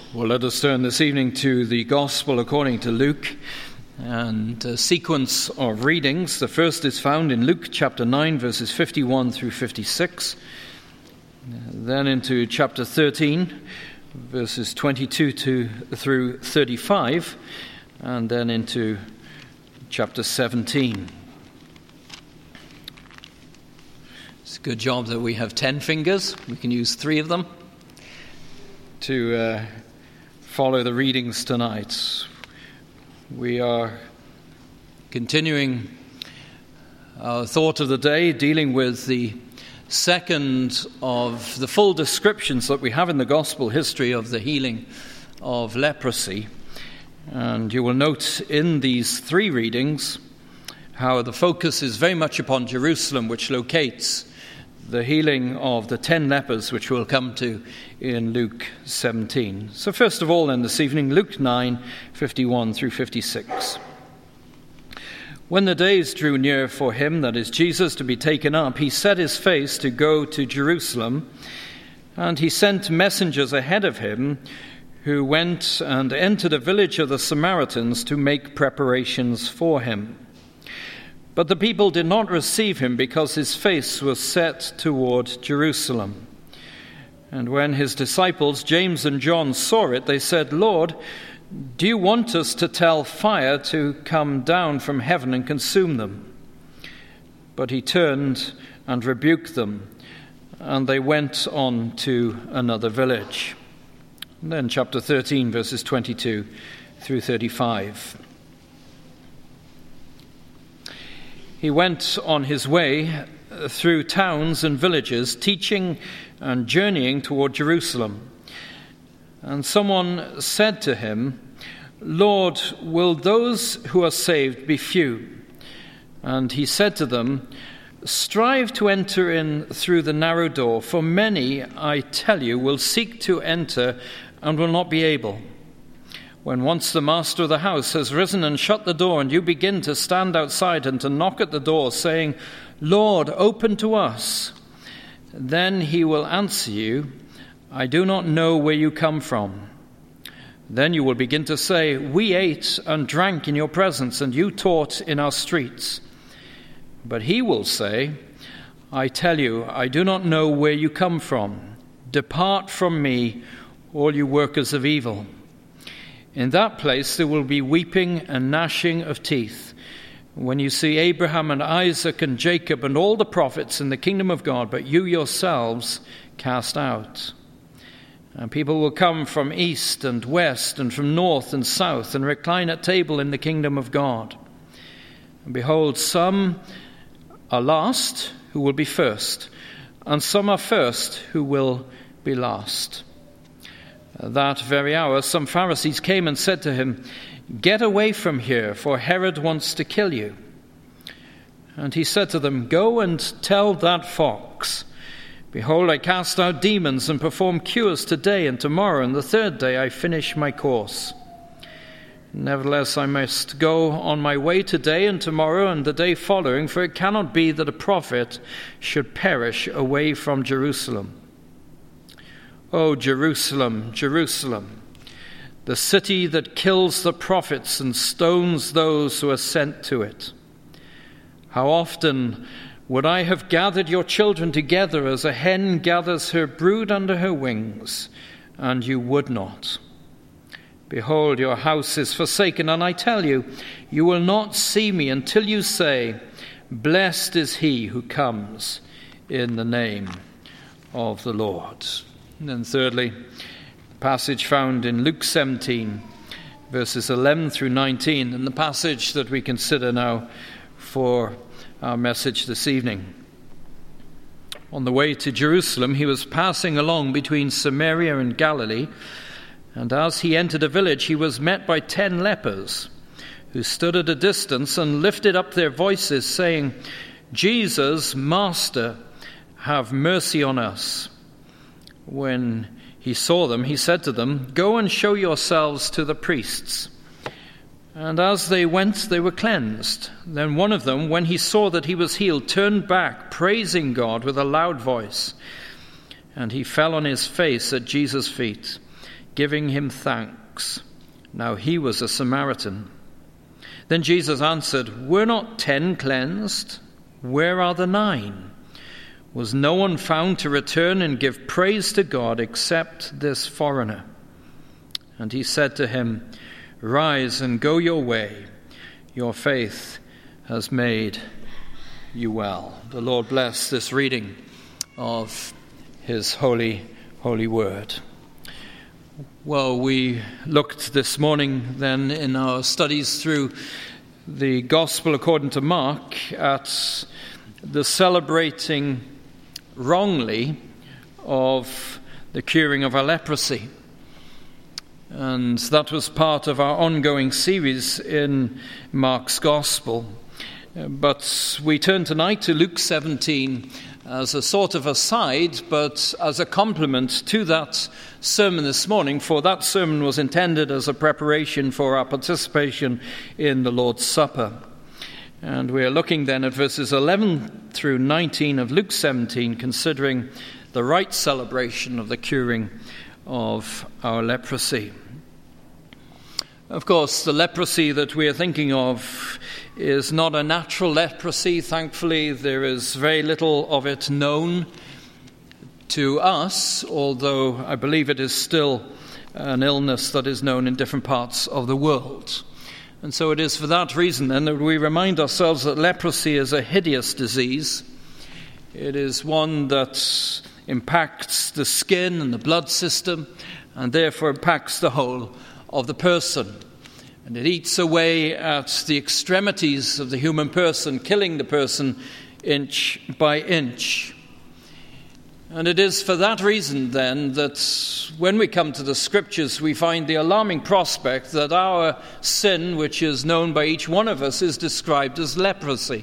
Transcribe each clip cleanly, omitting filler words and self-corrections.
Well, let us turn this evening to the Gospel according to Luke and a sequence of readings. The first is found in Luke chapter 9, verses 51 through 56. Then into chapter 13, verses 22 through 35. And then into chapter 17. It's a good job that we have 10 fingers. We can use 3 of them to follow the readings tonight. We are continuing our thought of the day, dealing with the second of the full descriptions that we have in the gospel history of the healing of leprosy. And you will note in these 3 readings how the focus is very much upon Jerusalem, which locates the healing of the 10 lepers, which we'll come to in Luke 17. So first of all then this evening, Luke 9, 51 through 56. When the days drew near for him, that is Jesus, to be taken up, he set his face to go to Jerusalem, and he sent messengers ahead of him, who went and entered a village of the Samaritans to make preparations for him. But the people did not receive him because his face was set toward Jerusalem. And when his disciples, James and John, saw it, they said, "Lord, do you want us to tell fire to come down from heaven and consume them?" But he turned and rebuked them, and they went on to another village. And then chapter 13, verses 22 through 35. He went on his way through towns and villages, teaching and journeying toward Jerusalem. And someone said to him, "Lord, will those who are saved be few?" And he said to them, "Strive to enter in through the narrow door, for many, I tell you, will seek to enter and will not be able. When once the master of the house has risen and shut the door, and you begin to stand outside and to knock at the door, saying, 'Lord, open to us,' then he will answer you, 'I do not know where you come from.' Then you will begin to say, 'We ate and drank in your presence, and you taught in our streets.' But he will say, 'I tell you, I do not know where you come from. Depart from me, all you workers of evil.' In that place there will be weeping and gnashing of teeth, when you see Abraham and Isaac and Jacob and all the prophets in the kingdom of God, but you yourselves cast out. And people will come from east and west and from north and south and recline at table in the kingdom of God. And behold, some are last who will be first, and some are first who will be last." That very hour, some Pharisees came and said to him, "Get away from here, for Herod wants to kill you." And he said to them, "Go and tell that fox, behold, I cast out demons and perform cures today and tomorrow, and the third day I finish my course. Nevertheless, I must go on my way today and tomorrow and the day following, for it cannot be that a prophet should perish away from Jerusalem. O Jerusalem, Jerusalem, the city that kills the prophets and stones those who are sent to it. How often would I have gathered your children together as a hen gathers her brood under her wings, and you would not. Behold, your house is forsaken, and I tell you, you will not see me until you say, 'Blessed is he who comes in the name of the Lord.'" And then thirdly, the passage found in Luke 17, verses 11 through 19, and the passage that we consider now for our message this evening. On the way to Jerusalem, he was passing along between Samaria and Galilee, and as he entered a village, he was met by 10 lepers, who stood at a distance and lifted up their voices, saying, "Jesus, Master, have mercy on us." When he saw them, he said to them, "Go and show yourselves to the priests." And as they went, they were cleansed. Then one of them, when he saw that he was healed, turned back, praising God with a loud voice. And he fell on his face at Jesus' feet, giving him thanks. Now he was a Samaritan. Then Jesus answered, "Were not 10 cleansed? Where are the 9? Was no one found to return and give praise to God except this foreigner?" And he said to him, "Rise and go your way. Your faith has made you well." The Lord bless this reading of his holy word. Well, we looked this morning then in our studies through the Gospel according to Mark at the celebrating wrongly of the curing of our leprosy. And that was part of our ongoing series in Mark's Gospel. But we turn tonight to Luke 17 as a sort of aside, but as a complement to that sermon this morning, for that sermon was intended as a preparation for our participation in the Lord's Supper. And we are looking then at verses 11 through 19 of Luke 17, considering the right celebration of the curing of our leprosy. Of course, the leprosy that we are thinking of is not a natural leprosy. Thankfully, there is very little of it known to us, although I believe it is still an illness that is known in different parts of the world. And so it is for that reason then that we remind ourselves that leprosy is a hideous disease. It is one that impacts the skin and the blood system, and therefore impacts the whole of the person. And it eats away at the extremities of the human person, killing the person inch by inch. And it is for that reason then that when we come to the Scriptures, we find the alarming prospect that our sin, which is known by each one of us, is described as leprosy.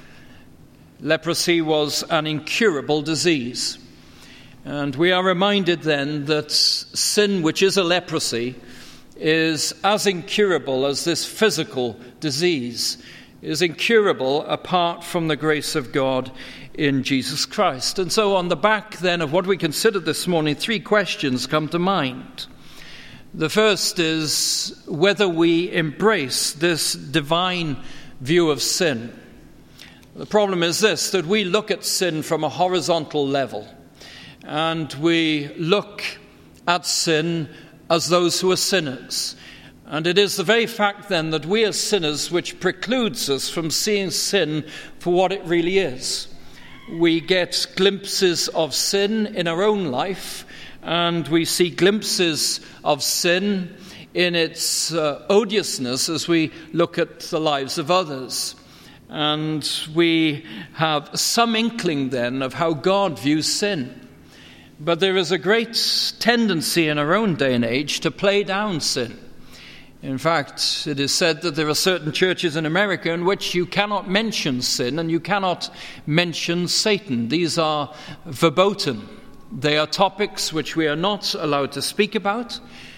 Leprosy was an incurable disease. And we are reminded then that sin, which is a leprosy, is as incurable as this physical disease, is incurable apart from the grace of God in Jesus Christ. And so on the back then of what we considered this morning, 3 questions come to mind. The first is whether we embrace this divine view of sin. The problem is this, that we look at sin from a horizontal level, and we look at sin as those who are sinners. And it is the very fact then that we are sinners which precludes us from seeing sin for what it really is. We get glimpses of sin in our own life, and we see glimpses of sin in its odiousness as we look at the lives of others. And we have some inkling then of how God views sin. But there is a great tendency in our own day and age to play down sin. In fact, it is said that there are certain churches in America in which you cannot mention sin and you cannot mention Satan. These are verboten. They are topics which we are not allowed to speak about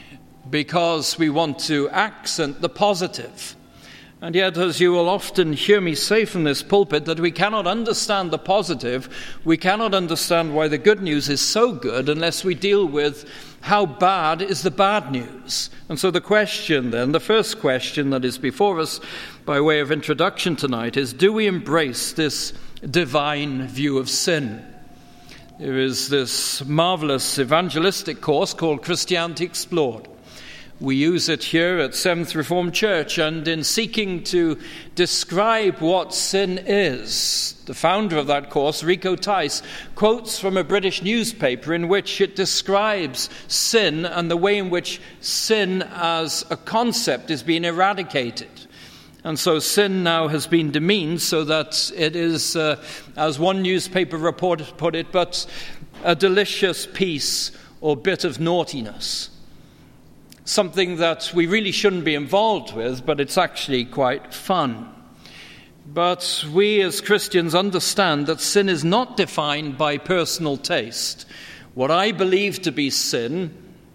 because we want to accent the positive. And yet, as you will often hear me say from this pulpit, that we cannot understand the positive, we cannot understand why the good news is so good unless we deal with how bad is the bad news. And so the question then, the first question that is before us by way of introduction tonight is, do we embrace this divine view of sin? There is this marvelous evangelistic course called Christianity Explored. We use it here at Seventh Reformed Church, and in seeking to describe what sin is, the founder of that course, Rico Tice, quotes from a British newspaper in which it describes sin and the way in which sin as a concept is being eradicated. And so sin now has been demeaned so that it is, as one newspaper report put it, but a delicious piece or bit of naughtiness. Something that we really shouldn't be involved with, but it's actually quite fun. But we as Christians understand that sin is not defined by personal taste, what I believe to be sin,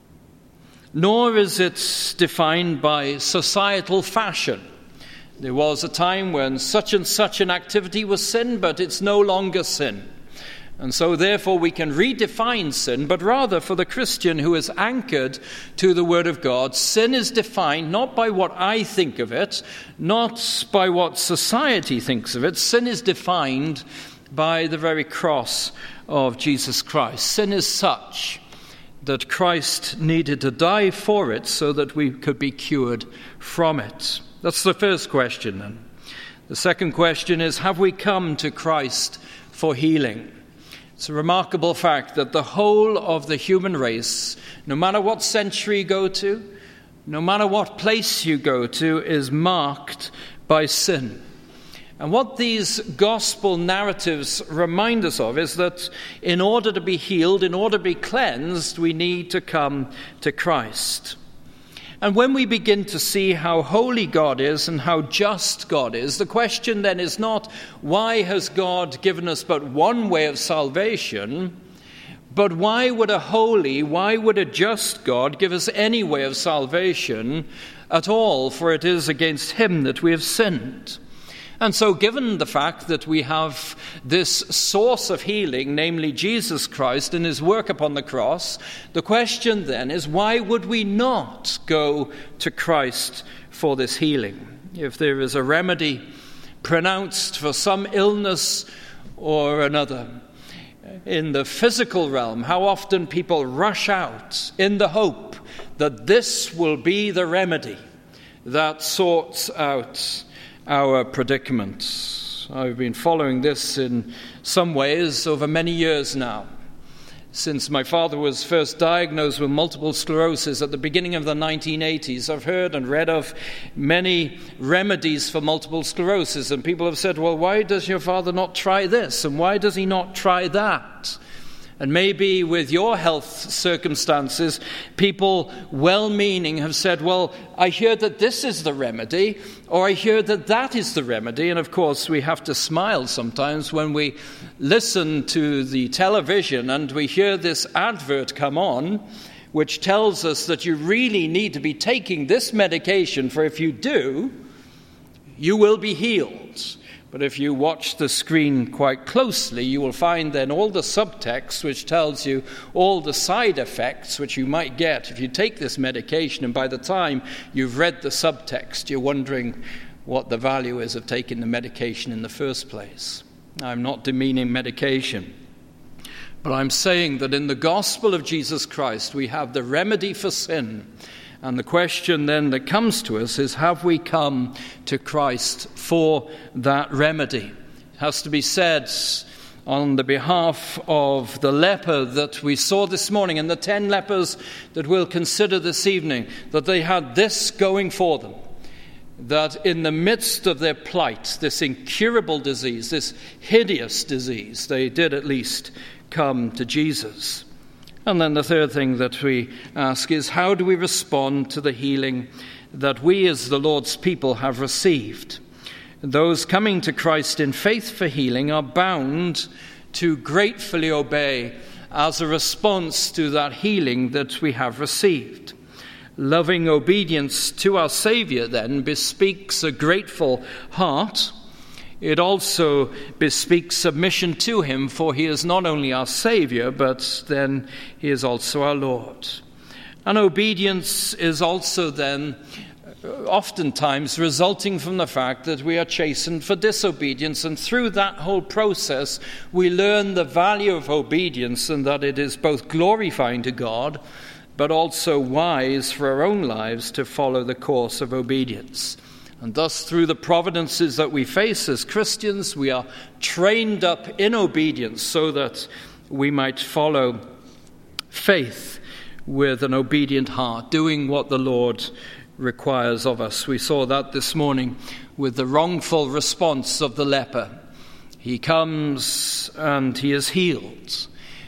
nor is it defined by societal fashion. There was a time when such and such an activity was sin, but it's no longer sin. And so therefore we can redefine sin, but rather for the Christian who is anchored to the Word of God, sin is defined not by what I think of it, not by what society thinks of it. Sin is defined by the very cross of Jesus Christ. Sin is such that Christ needed to die for it so that we could be cured from it. That's the first question then. The second question is, have we come to Christ for healing? It's a remarkable fact that the whole of the human race, no matter what century you go to, no matter what place you go to, is marked by sin. And what these gospel narratives remind us of is that in order to be healed, in order to be cleansed, we need to come to Christ. And when we begin to see how holy God is and how just God is, the question then is not, why has God given us but one way of salvation, but why would a just God give us any way of salvation at all, for it is against him that we have sinned. And so given the fact that we have this source of healing, namely Jesus Christ and his work upon the cross, the question then is, why would we not go to Christ for this healing? If there is a remedy pronounced for some illness or another, in the physical realm, how often people rush out in the hope that this will be the remedy that sorts out our predicament. I've been following this in some ways over many years now. Since my father was first diagnosed with multiple sclerosis at the beginning of the 1980s, I've heard and read of many remedies for multiple sclerosis, and people have said, well, why does your father not try this, and why does he not try that? And maybe with your health circumstances, people well-meaning have said, well, I hear that this is the remedy, or I hear that that is the remedy. And of course, we have to smile sometimes when we listen to the television and we hear this advert come on, which tells us that you really need to be taking this medication, for if you do, you will be healed. But if you watch the screen quite closely, you will find then all the subtext which tells you all the side effects which you might get if you take this medication, and by the time you've read the subtext, you're wondering what the value is of taking the medication in the first place. I'm not demeaning medication, but I'm saying that in the gospel of Jesus Christ we have the remedy for sin. And the question then that comes to us is, have we come to Christ for that remedy? It has to be said on the behalf of the leper that we saw this morning and the 10 lepers that we'll consider this evening, that they had this going for them, that in the midst of their plight, this incurable disease, this hideous disease, they did at least come to Jesus. And then the third thing that we ask is, how do we respond to the healing that we as the Lord's people have received? Those coming to Christ in faith for healing are bound to gratefully obey as a response to that healing that we have received. Loving obedience to our Saviour then bespeaks a grateful heart. It also bespeaks submission to him, for he is not only our Saviour, but then he is also our Lord. And obedience is also then oftentimes resulting from the fact that we are chastened for disobedience, and through that whole process we learn the value of obedience, and that it is both glorifying to God, but also wise for our own lives to follow the course of obedience. And thus, through the providences that we face as Christians, we are trained up in obedience so that we might follow faith with an obedient heart, doing what the Lord requires of us. We saw that this morning with the wrongful response of the leper. He comes and he is healed,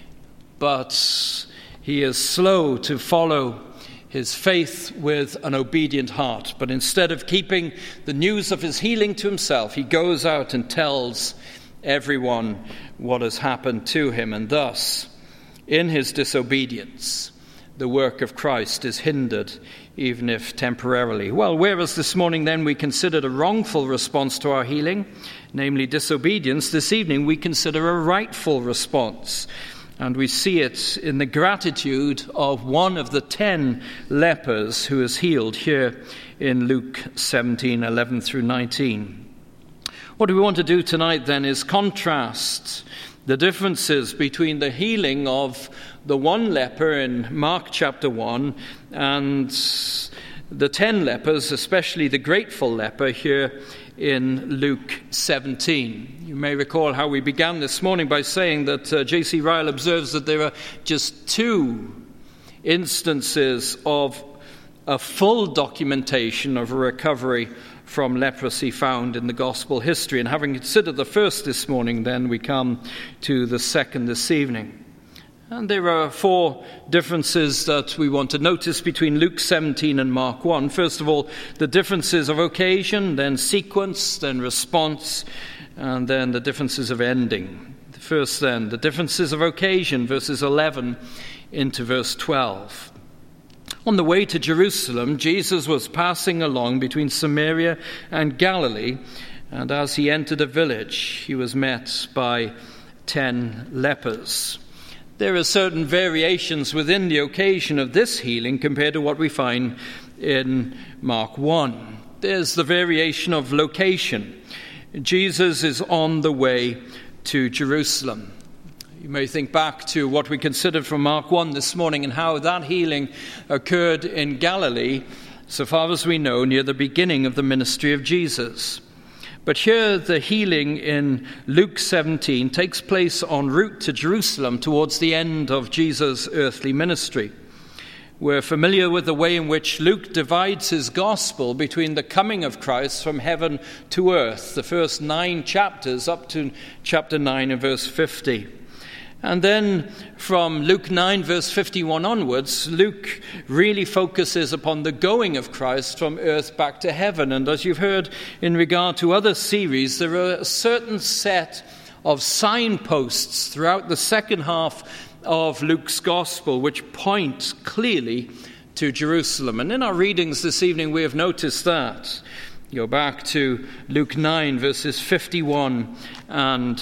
but he is slow to follow his faith with an obedient heart. But instead of keeping the news of his healing to himself, he goes out and tells everyone what has happened to him. And thus, in his disobedience, the work of Christ is hindered, even if temporarily. Well, whereas this morning then we considered a wrongful response to our healing, namely disobedience, this evening we consider a rightful response. And we see it in the gratitude of one of the 10 lepers who is healed here in Luke 17:11 through 19. What we want to do tonight then is contrast the differences between the healing of the one leper in Mark chapter 1 and the 10 lepers, especially the grateful leper here in Luke 17. You may recall how we began this morning by saying that J.C. Ryle observes that there are just 2 instances of a full documentation of a recovery from leprosy found in the gospel history. And having considered the first this morning, then we come to the second this evening. And there are 4 differences that we want to notice between Luke 17 and Mark 1. First of all, the differences of occasion, then sequence, then response, and then the differences of ending. First then, the differences of occasion, verses 11 into verse 12. On the way to Jerusalem, Jesus was passing along between Samaria and Galilee, and as he entered a village, he was met by 10 lepers. There are certain variations within the occasion of this healing compared to what we find in Mark 1. There's the variation of location. Jesus is on the way to Jerusalem. You may think back to what we considered from Mark 1 this morning and how that healing occurred in Galilee, so far as we know, near the beginning of the ministry of Jesus. But here the healing in Luke 17 takes place en route to Jerusalem towards the end of Jesus' earthly ministry. We're familiar with the way in which Luke divides his gospel between the coming of Christ from heaven to earth, the first 9 chapters up to chapter 9 and verse 50. And then from Luke 9, verse 51 onwards, Luke really focuses upon the going of Christ from earth back to heaven. And as you've heard in regard to other series, there are a certain set of signposts throughout the second half of Luke's gospel which point clearly to Jerusalem. And in our readings this evening, we have noticed that. Go back to Luke 9, verses 51 and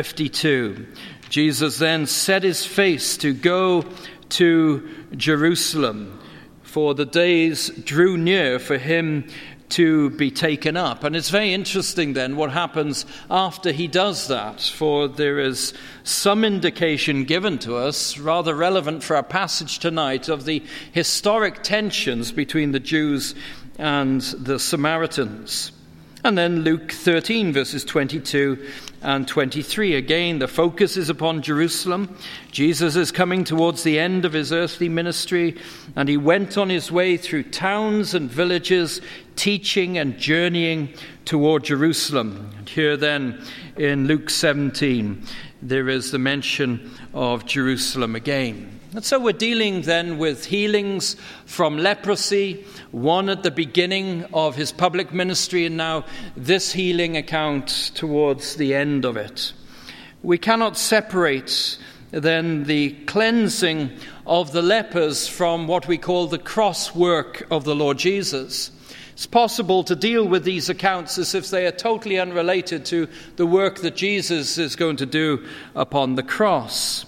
52. Jesus then set his face to go to Jerusalem, for the days drew near for him to be taken up. And it's very interesting then what happens after he does that, for there is some indication given to us, rather relevant for our passage tonight, of the historic tensions between the Jews and the Samaritans. And then Luke 13, verses 22 and 23. Again, the focus is upon Jerusalem. Jesus is coming towards the end of his earthly ministry, and he went on his way through towns and villages, teaching and journeying toward Jerusalem. And here then, in Luke 17, there is the mention of Jerusalem again. And so we're dealing then with healings from leprosy, one at the beginning of his public ministry, and now this healing account towards the end of it. We cannot separate then the cleansing of the lepers from what we call the cross work of the Lord Jesus. It's possible to deal with these accounts as if they are totally unrelated to the work that Jesus is going to do upon the cross.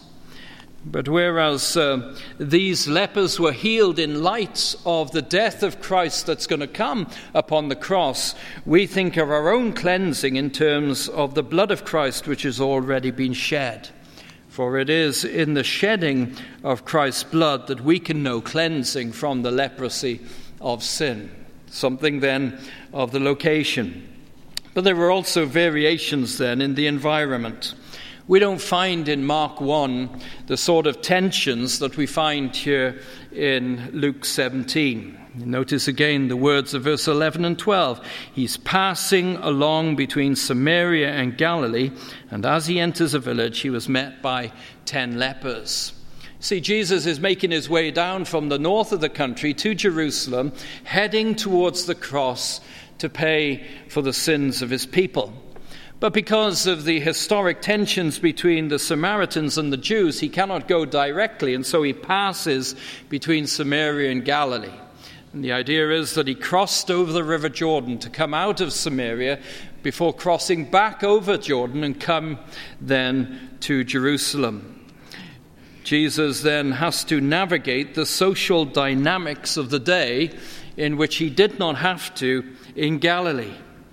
But whereas these lepers were healed in light of the death of Christ that's going to come upon the cross, we think of our own cleansing in terms of the blood of Christ which has already been shed. For it is in the shedding of Christ's blood that we can know cleansing from the leprosy of sin. Something then of the location. But there were also variations then in the environment. We don't find in Mark 1 the sort of tensions that we find here in Luke 17. Notice again the words of verse 11 and 12. He's passing along between Samaria and Galilee, and as he enters a village, he was met by 10 lepers. See, Jesus is making his way down from the north of the country to Jerusalem, heading towards the cross to pay for the sins of his people. But because of the historic tensions between the Samaritans and the Jews, he cannot go directly, and so he passes between Samaria and Galilee. And the idea is that he crossed over the River Jordan to come out of Samaria before crossing back over Jordan and come then to Jerusalem. Jesus then has to navigate the social dynamics of the day in which he did not have to in Galilee.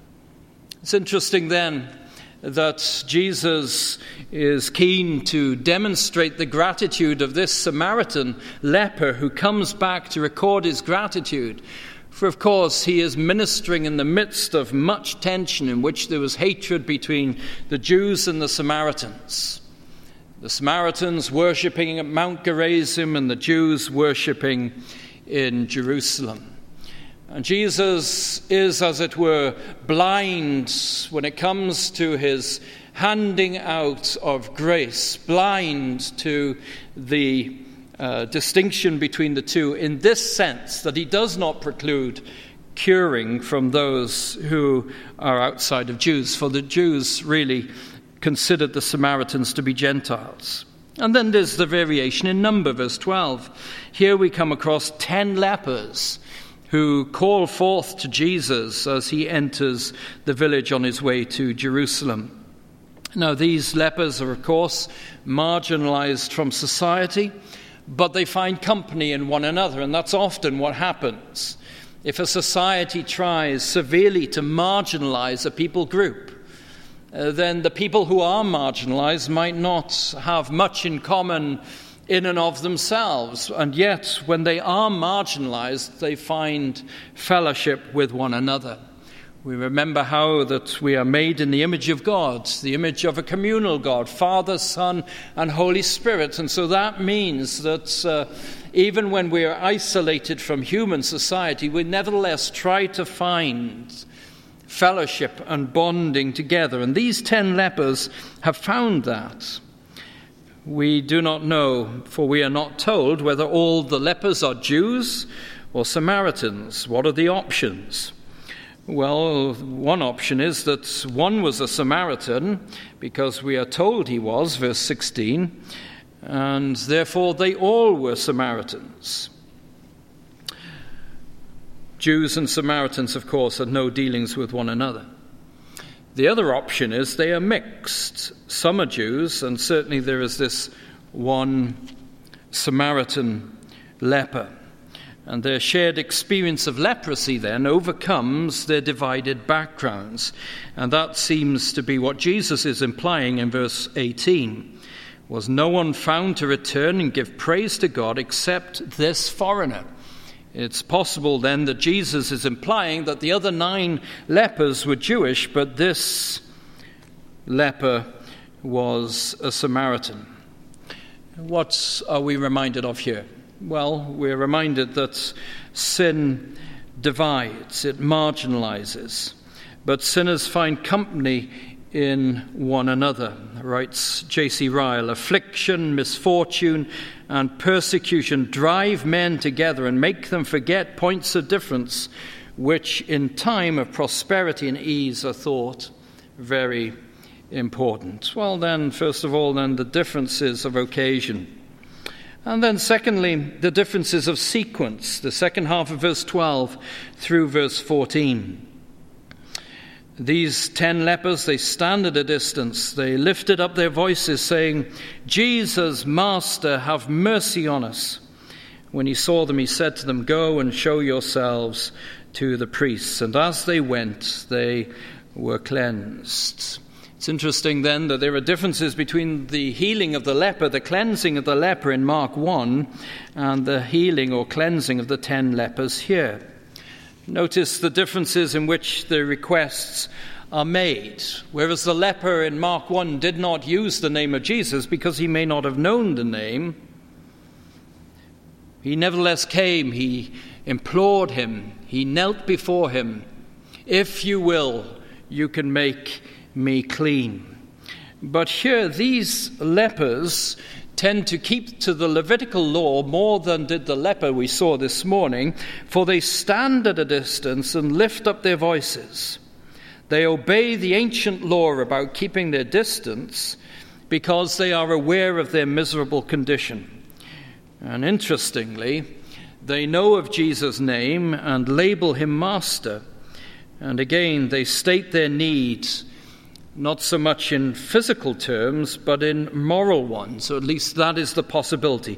It's interesting then that Jesus is keen to demonstrate the gratitude of this Samaritan leper who comes back to record his gratitude. For of course he is ministering in the midst of much tension in which there was hatred between the Jews and the Samaritans. The Samaritans worshipping at Mount Gerizim and the Jews worshipping in Jerusalem. And Jesus is, as it were, blind when it comes to his handing out of grace, blind to the distinction between the two, in this sense that he does not preclude curing from those who are outside of Jews, for the Jews really considered the Samaritans to be Gentiles. And then there's the variation in number, verse 12. Here we come across 10 lepers who call forth to Jesus as he enters the village on his way to Jerusalem. Now, these lepers are, of course, marginalized from society, but they find company in one another, and that's often what happens. If a society tries severely to marginalize a people group, then the people who are marginalized might not have much in common in and of themselves, and yet when they are marginalized, they find fellowship with one another. We remember how that we are made in the image of God, the image of a communal God, Father, Son, and Holy Spirit. And so that means that even when we are isolated from human society, we nevertheless try to find fellowship and bonding together. And these 10 lepers have found that. We do not know, for we are not told whether all the lepers are Jews or Samaritans. What are the options? Well, one option is that one was a Samaritan, because we are told he was, verse 16, and therefore they all were Samaritans. Jews and Samaritans, of course, had no dealings with one another. The other option is they are mixed. Some are Jews, and certainly there is this one Samaritan leper. And their shared experience of leprosy then overcomes their divided backgrounds. And that seems to be what Jesus is implying in verse 18. Was no one found to return and give praise to God except this foreigner? It's possible then that Jesus is implying that the other 9 lepers were Jewish, but this leper was a Samaritan. What are we reminded of here? Well, we're reminded that sin divides, it marginalizes, but sinners find company in one another. Writes J.C. Ryle, affliction, misfortune, and persecution drive men together and make them forget points of difference, which in time of prosperity and ease are thought very important. Well then, first of all, then the differences of occasion. And then secondly, the differences of sequence, the second half of verse 12 through verse 14. These 10 lepers, they stand at a distance. They lifted up their voices, saying, Jesus, Master, have mercy on us. When he saw them, he said to them, go and show yourselves to the priests. And as they went, they were cleansed. It's interesting then that there are differences between the healing of the leper, the cleansing of the leper in Mark 1, and the healing or cleansing of the 10 lepers here. Notice the differences in which the requests are made. Whereas the leper in Mark 1 did not use the name of Jesus because he may not have known the name, he nevertheless came, he implored him, he knelt before him. If you will, you can make me clean. But here these lepers tend to keep to the Levitical law more than did the leper we saw this morning, for they stand at a distance and lift up their voices. They obey the ancient law about keeping their distance because they are aware of their miserable condition. And interestingly, they know of Jesus' name and label him Master. And again, they state their needs, not so much in physical terms, but in moral ones. So at least that is the possibility.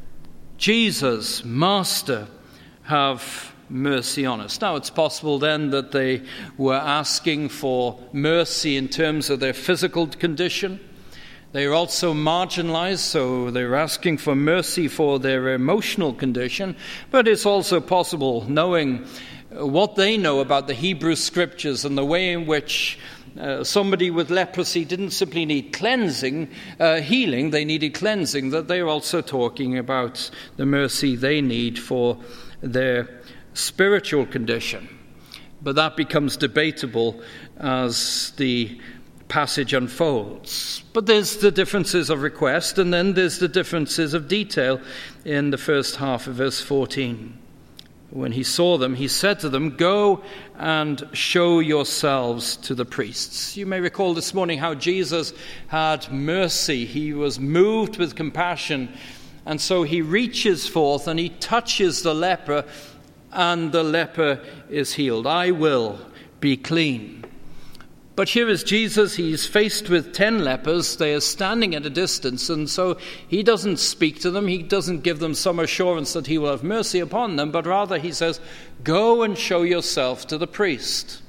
Jesus, Master, have mercy on us. Now, it's possible then that they were asking for mercy in terms of their physical condition. They are also marginalized, so they're asking for mercy for their emotional condition. But it's also possible, knowing what they know about the Hebrew Scriptures and the way in which somebody with leprosy didn't simply need healing, they needed cleansing, that they're also talking about the mercy they need for their spiritual condition. But that becomes debatable as the passage unfolds. But there's the differences of request, and then there's the differences of detail in the first half of verse 14. When he saw them, he said to them, "Go and show yourselves to the priests." You may recall this morning how Jesus had mercy. He was moved with compassion, and so he reaches forth and he touches the leper, and the leper is healed. "I will be clean." But here is Jesus. He's faced with 10 lepers. They are standing at a distance, and so he doesn't speak to them. He doesn't give them some assurance that he will have mercy upon them, but rather he says, "Go and show yourself to the priest."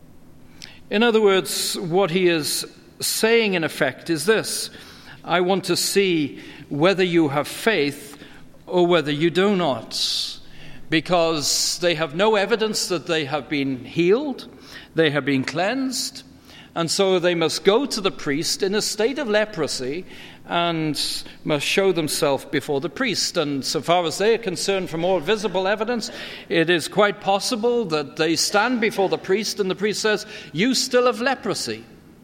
In other words, what he is saying in effect is this: I want to see whether you have faith or whether you do not. Because they have no evidence that they have been healed, they have been cleansed, and so they must go to the priest in a state of leprosy and must show themselves before the priest. And so far as they are concerned, from all visible evidence, it is quite possible that they stand before the priest and the priest says, "You still have leprosy.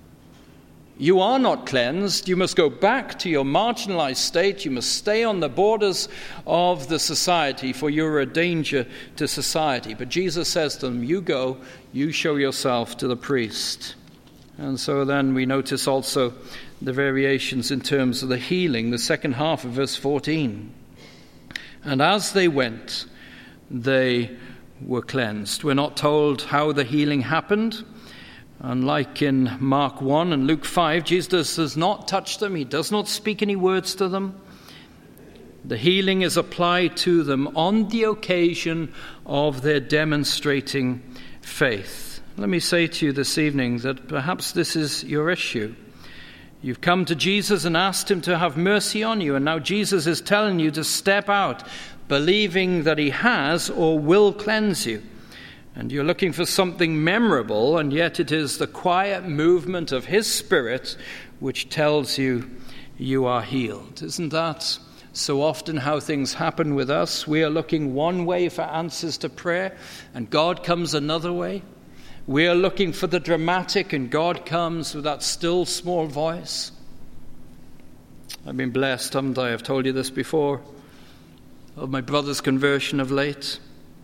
You are not cleansed. You must go back to your marginalized state. You must stay on the borders of the society, for you're a danger to society." But Jesus says to them, "You go, you show yourself to the priest." And so then we notice also the variations in terms of the healing, the second half of verse 14. "And as they went, they were cleansed." We're not told how the healing happened. Unlike in Mark 1 and Luke 5, Jesus does not touch them. He does not speak any words to them. The healing is applied to them on the occasion of their demonstrating faith. Let me say to you this evening that perhaps this is your issue. You've come to Jesus and asked him to have mercy on you, and now Jesus is telling you to step out, believing that he has or will cleanse you. And you're looking for something memorable, and yet it is the quiet movement of his Spirit which tells you you are healed. Isn't that so often how things happen with us? We are looking one way for answers to prayer, and God comes another way. We are looking for the dramatic, and God comes with that still small voice. I've been blessed, haven't I? I've told you this before, of my brother's conversion of late.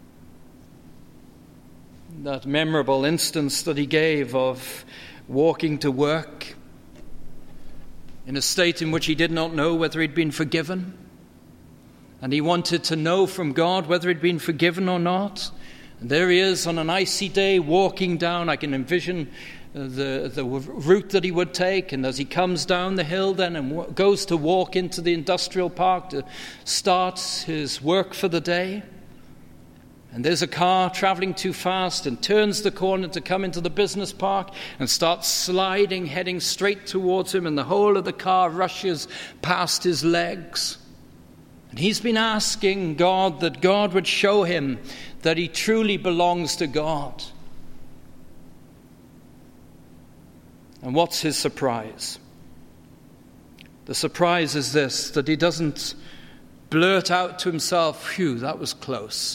That memorable instance that he gave of walking to work in a state in which he did not know whether he'd been forgiven. And he wanted to know from God whether he'd been forgiven or not. And there he is on an icy day walking down. I can envision the route that he would take. And as he comes down the hill then and goes to walk into the industrial park to start his work for the day, and there's a car traveling too fast and turns the corner to come into the business park and starts sliding, heading straight towards him, and the whole of the car rushes past his legs. And he's been asking God that God would show him that he truly belongs to God. And what's his surprise? The surprise is this, that he doesn't blurt out to himself, "Phew, that was close."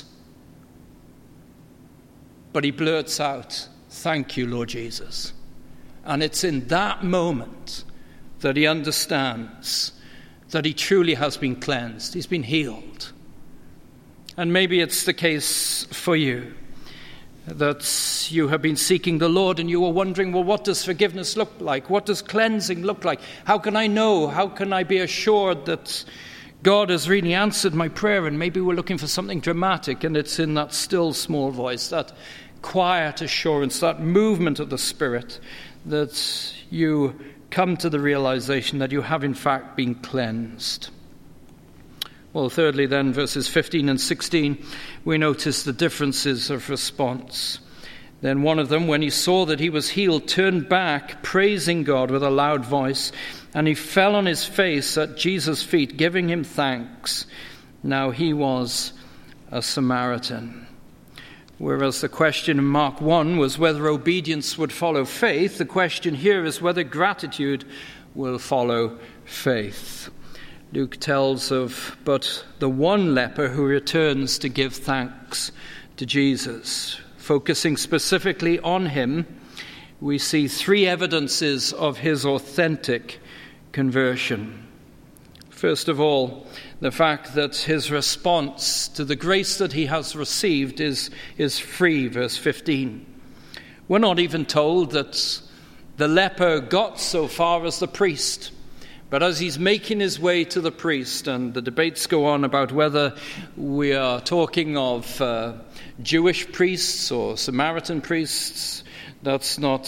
But he blurts out, "Thank you, Lord Jesus." And it's in that moment that he understands that he truly has been cleansed. He's been healed. And maybe it's the case for you. that you have been seeking the Lord and you were wondering, well, what does forgiveness look like? What does cleansing look like? How can I know? How can I be assured that God has really answered my prayer? And maybe we're looking for something dramatic, and it's in that still small voice, that quiet assurance, that movement of the Spirit, that you come to the realization that you have in fact been cleansed. Well, thirdly then, verses 15 and 16, we notice the differences of response. Then one of them, when he saw that he was healed, turned back, praising God with a loud voice, and he fell on his face at Jesus' feet, giving him thanks. Now he was a Samaritan. Whereas the question in Mark 1 was whether obedience would follow faith, the question here is whether gratitude will follow faith. Luke tells of but the one leper who returns to give thanks to Jesus. Focusing specifically on him, we see three evidences of his authentic conversion. First of all, the fact that his response to the grace that he has received is free, verse 15. We're not even told that the leper got so far as the priest. But as he's making his way to the priest, and the debates go on about whether we are talking of Jewish priests or Samaritan priests, that's not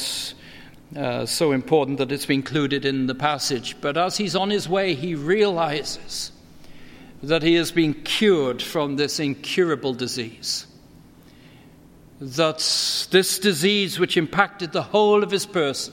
so important that it's been included in the passage. But as he's on his way, he realizes that he has been cured from this incurable disease. That this disease which impacted the whole of his person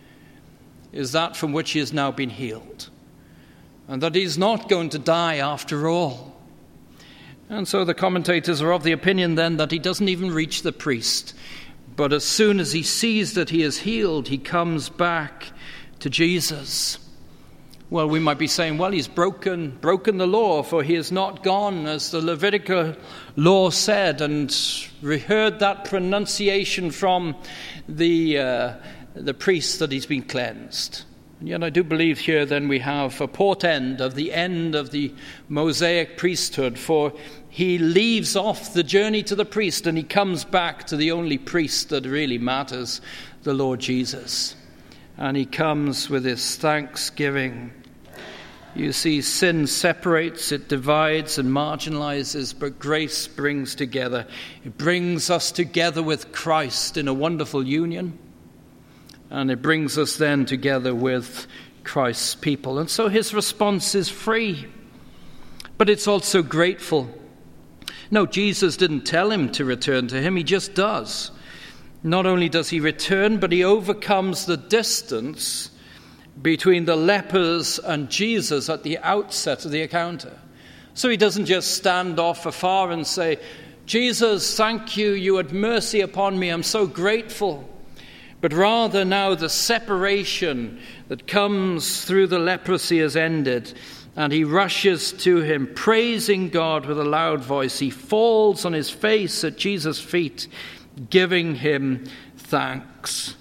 is that from which he has now been healed. And that he's not going to die after all. And so the commentators are of the opinion then that he doesn't even reach the priest. But as soon as he sees that he is healed, he comes back to Jesus. Well, we might be saying, well, he's broken the law, for he has not gone as the Levitical law said, and heard that pronunciation from the priest that he's been cleansed. And yet I do believe here then we have a portent of the end of the Mosaic priesthood, for he leaves off the journey to the priest and he comes back to the only priest that really matters, the Lord Jesus. And he comes with his thanksgiving. You see, sin separates, it divides and marginalizes, but grace brings together. It brings us together with Christ in a wonderful union. And it brings us then together with Christ's people. And so his response is free, but it's also grateful. No, Jesus didn't tell him to return to him. He just does. Not only does he return, but he overcomes the distance between the lepers and Jesus at the outset of the encounter. So he doesn't just stand off afar and say, Jesus, thank you, you had mercy upon me, I'm so grateful. But rather now the separation that comes through the leprosy has ended, and he rushes to him, praising God with a loud voice. He falls on his face at Jesus' feet, giving him thanks.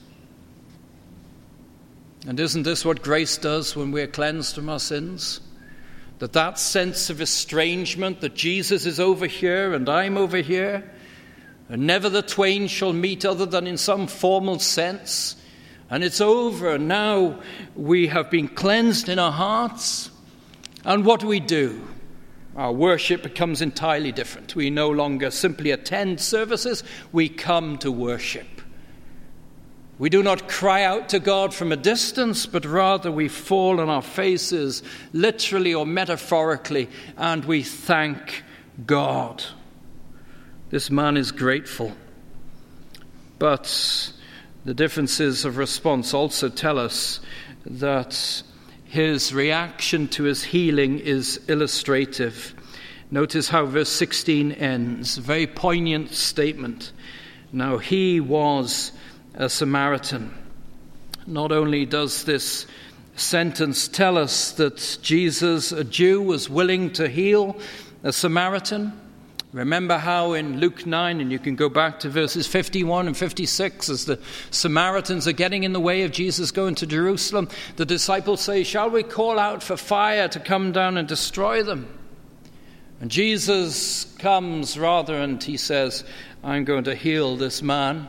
And isn't this what grace does when we're cleansed from our sins? That sense of estrangement, that Jesus is over here and I'm over here, and never the twain shall meet other than in some formal sense. And it's over. Now we have been cleansed in our hearts. And what do? Our worship becomes entirely different. We no longer simply attend services. We come to worship. We do not cry out to God from a distance, but rather we fall on our faces, literally or metaphorically, and we thank God. This man is grateful. But the differences of response also tell us that his reaction to his healing is illustrative. Notice how verse 16 ends. A very poignant statement. Now he was a Samaritan. Not only does this sentence tell us that Jesus, a Jew, was willing to heal a Samaritan. Remember how in Luke 9, and you can go back to verses 51 and 56, as the Samaritans are getting in the way of Jesus going to Jerusalem, the disciples say, shall we call out for fire to come down and destroy them? And Jesus comes and he says, I'm going to heal this man.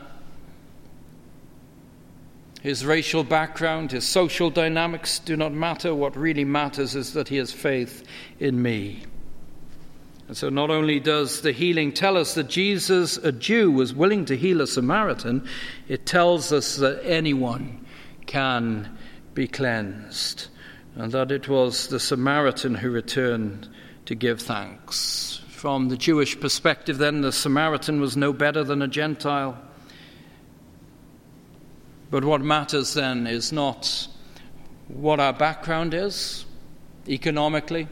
His racial background, his social dynamics do not matter. What really matters is that he has faith in me. And so not only does the healing tell us that Jesus, a Jew, was willing to heal a Samaritan, it tells us that anyone can be cleansed, and that it was the Samaritan who returned to give thanks. From the Jewish perspective, then, the Samaritan was no better than a Gentile. But what matters then is not what our background is, economically,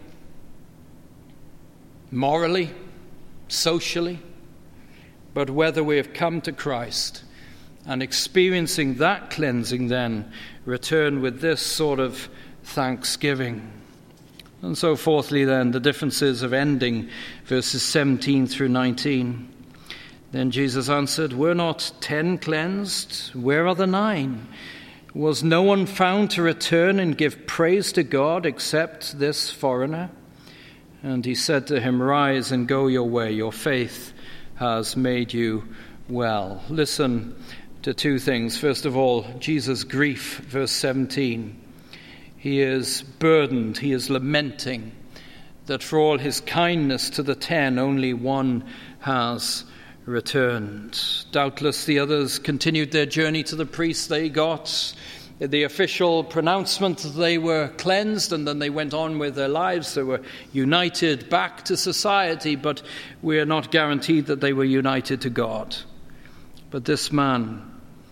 morally, socially, but whether we have come to Christ and experiencing that cleansing then return with this sort of thanksgiving. And so fourthly then, the differences of ending verses 17 through 19. Then Jesus answered, were not 10 cleansed? Where are the 9? Was no one found to return and give praise to God except this foreigner? And he said to him, rise and go your way. Your faith has made you well. Listen to two things. First of all, Jesus' grief, verse 17. He is burdened, he is lamenting that for all his kindness to the 10, only one has returned. Doubtless the others continued their journey to the priest. They got the official pronouncement that they were cleansed, and then they went on with their lives. They were united back to society, but we are not guaranteed that they were united to God. But this man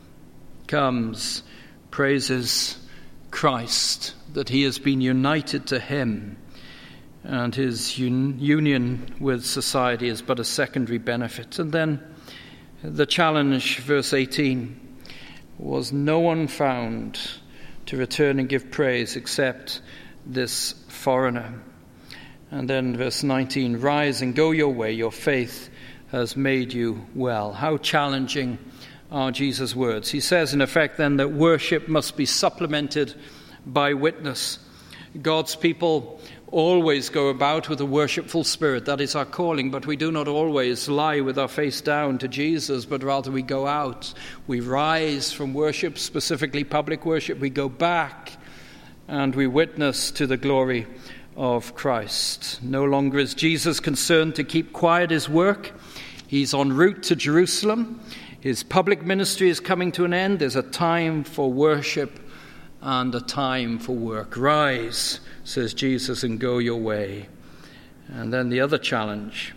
comes, praises Christ, that he has been united to him, and his union with society is but a secondary benefit. And then the challenge, verse 18, was no one found to return and give praise except this foreigner. And then verse 19, rise and go your way, your faith has made you well. How challenging are Jesus' words. He says in effect then that worship must be supplemented by witness. God's people always go about with a worshipful spirit. That is our calling, but we do not always lie with our face down to Jesus, but rather we go out. We rise from worship, specifically public worship. We go back and we witness to the glory of Christ. No longer is Jesus concerned to keep quiet his work. He's en route to Jerusalem. His public ministry is coming to an end. There's a time for worship and a time for work. Rise, says Jesus, and go your way. And then the other challenge,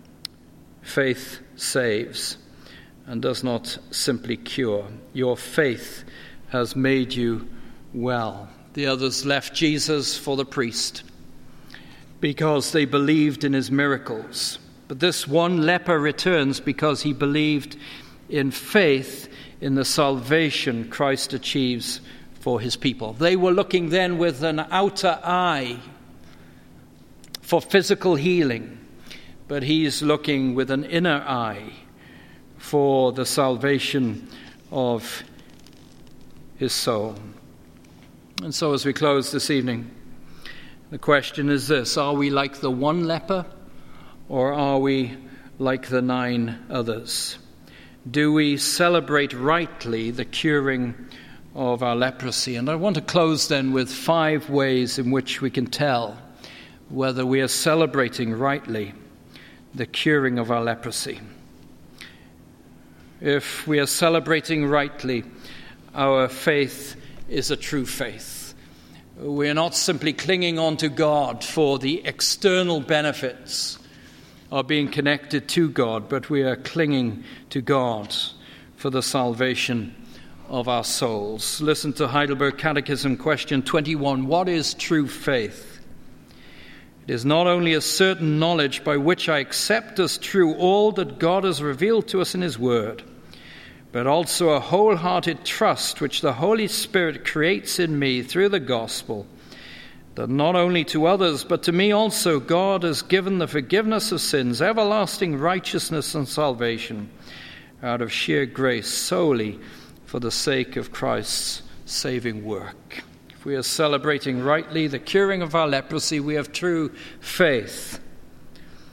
faith saves and does not simply cure. Your faith has made you well. The others left Jesus for the priest because they believed in his miracles. But this one leper returns because he believed in faith in the salvation Christ achieves for his people. They were looking then with an outer eye for physical healing, but he's looking with an inner eye for the salvation of his soul. And so as we close this evening, the question is this: are we like the one leper, or are we like the 9 others? Do we celebrate rightly the curing of our leprosy? And I want to close then with 5 ways in which we can tell whether we are celebrating rightly the curing of our leprosy. If we are celebrating rightly, our faith is a true faith. We are not simply clinging on to God for the external benefits of being connected to God, but we are clinging to God for the salvation of our souls. Listen to Heidelberg Catechism, question 21. What is true faith? It is not only a certain knowledge by which I accept as true all that God has revealed to us in his word, but also a wholehearted trust which the Holy Spirit creates in me through the gospel, that not only to others but to me also God has given the forgiveness of sins, everlasting righteousness and salvation out of sheer grace, solely for the sake of Christ's saving work. If we are celebrating rightly the curing of our leprosy, we have true faith.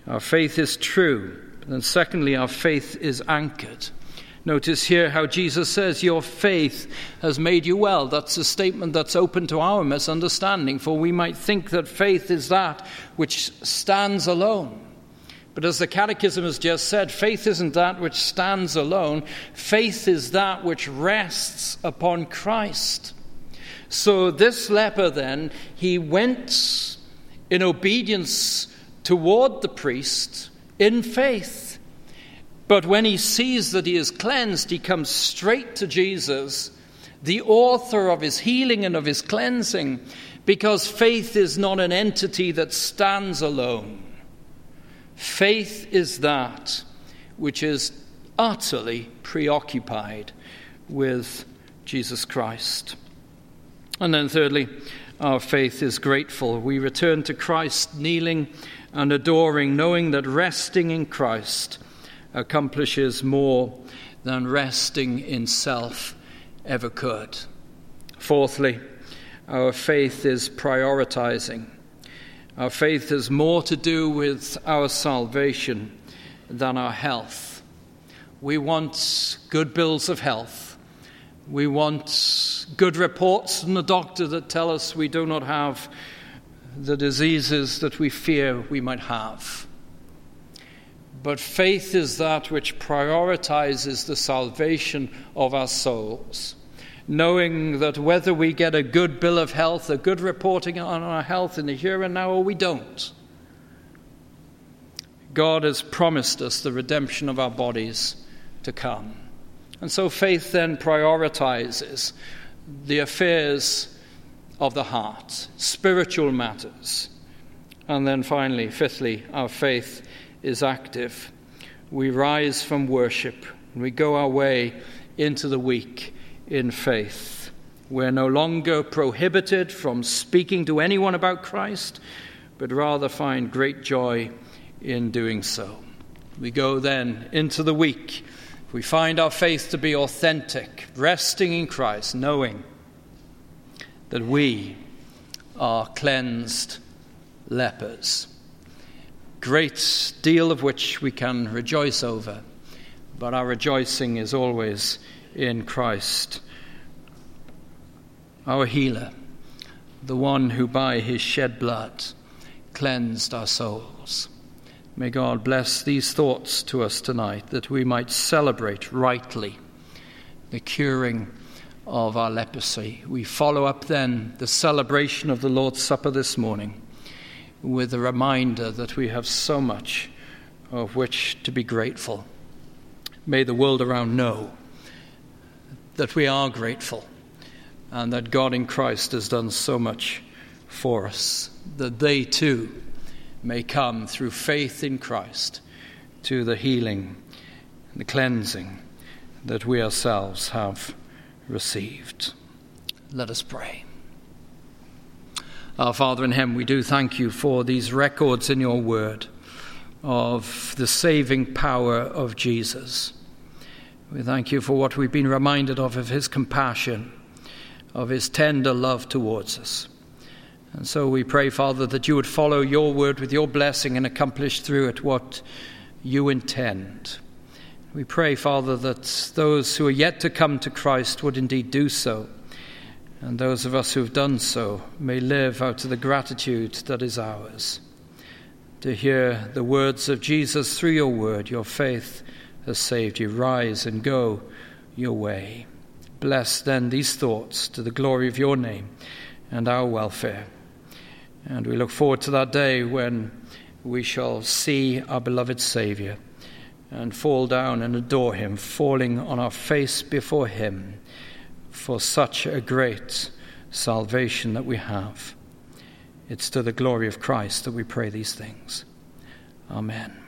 Our faith is true. And secondly, our faith is anchored. Notice here how Jesus says, your faith has made you well. That's a statement that's open to our misunderstanding, for we might think that faith is that which stands alone. But as the Catechism has just said, faith isn't that which stands alone. Faith is that which rests upon Christ. So this leper then, he went in obedience toward the priest in faith. But when he sees that he is cleansed, he comes straight to Jesus, the author of his healing and of his cleansing, because faith is not an entity that stands alone. Faith is that which is utterly preoccupied with Jesus Christ. And then thirdly, our faith is grateful. We return to Christ kneeling and adoring, knowing that resting in Christ accomplishes more than resting in self ever could. Fourthly, our faith is prioritizing. Our faith has more to do with our salvation than our health. We want good bills of health. We want good reports from the doctor that tell us we do not have the diseases that we fear we might have. But faith is that which prioritizes the salvation of our souls, knowing that whether we get a good bill of health, a good reporting on our health in the here and now, or we don't, God has promised us the redemption of our bodies to come. And so faith then prioritizes the affairs of the heart, spiritual matters. And then finally, fifthly, our faith is active. We rise from worship and we go our way into the week in faith. We're no longer prohibited from speaking to anyone about Christ, but rather find great joy in doing so. We go then into the week. We find our faith to be authentic, resting in Christ, knowing that we are cleansed lepers. Great deal of which we can rejoice over, but our rejoicing is always in Christ, our healer, the one who by his shed blood cleansed our souls. May God bless these thoughts to us tonight, that we might celebrate rightly the curing of our leprosy. We follow up then the celebration of the Lord's Supper this morning with a reminder that we have so much of which to be grateful. May the world around know that we are grateful and that God in Christ has done so much for us, that they too may come through faith in Christ to the healing and the cleansing that we ourselves have received. Let us pray. Our Father in heaven, we do thank you for these records in your word of the saving power of Jesus. We thank you for what we've been reminded of his compassion, of his tender love towards us. And so we pray, Father, that you would follow your word with your blessing and accomplish through it what you intend. We pray, Father, that those who are yet to come to Christ would indeed do so. And those of us who have done so may live out of the gratitude that is ours. To hear the words of Jesus through your word, your faith has saved you. Rise and go your way. Bless then these thoughts to the glory of your name and our welfare. And we look forward to that day when we shall see our beloved Saviour and fall down and adore him, falling on our face before him for such a great salvation that we have. It's to the glory of Christ that we pray these things. Amen.